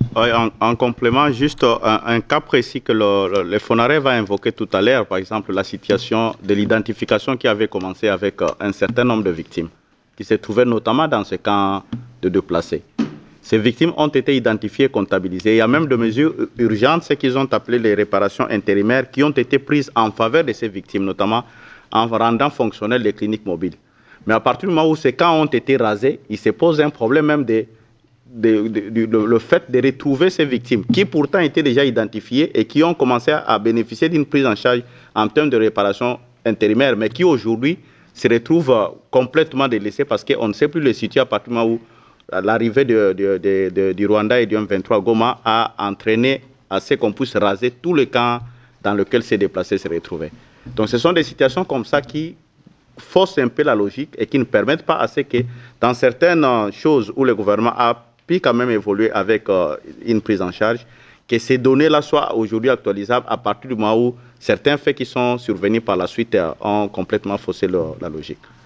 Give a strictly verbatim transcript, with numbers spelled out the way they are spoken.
Ouais, en, en complément, juste euh, un, un cas précis que le, le, le Fonaré va invoquer tout à l'heure, par exemple la situation de l'identification qui avait commencé avec euh, un certain nombre de victimes, qui se trouvaient notamment dans ce camp de déplacés. Ces victimes ont été identifiées, comptabilisées. Il y a même des mesures urgentes, ce qu'ils ont appelé les réparations intérimaires, qui ont été prises en faveur de ces victimes, notamment en rendant fonctionnelles les cliniques mobiles. Mais à partir du moment où ces camps ont été rasés, il se pose un problème même de De, de, de, de, le fait de retrouver ces victimes qui pourtant étaient déjà identifiées et qui ont commencé à bénéficier d'une prise en charge en termes de réparation intérimaire, mais qui aujourd'hui se retrouvent euh, complètement délaissées parce qu'on ne sait plus les situer à partir du moment où l'arrivée de, de, de, de, du Rwanda et du M vingt-trois Goma a entraîné à ce qu'on puisse raser tous les camps dans lesquels ces déplacés se retrouvaient. Donc ce sont des situations comme ça qui faussent un peu la logique et qui ne permettent pas à ce que dans certaines choses où le gouvernement a puis quand même évoluer avec euh, une prise en charge, que ces données-là soient aujourd'hui actualisables à partir du moment où certains faits qui sont survenus par la suite euh, ont complètement faussé le, la logique.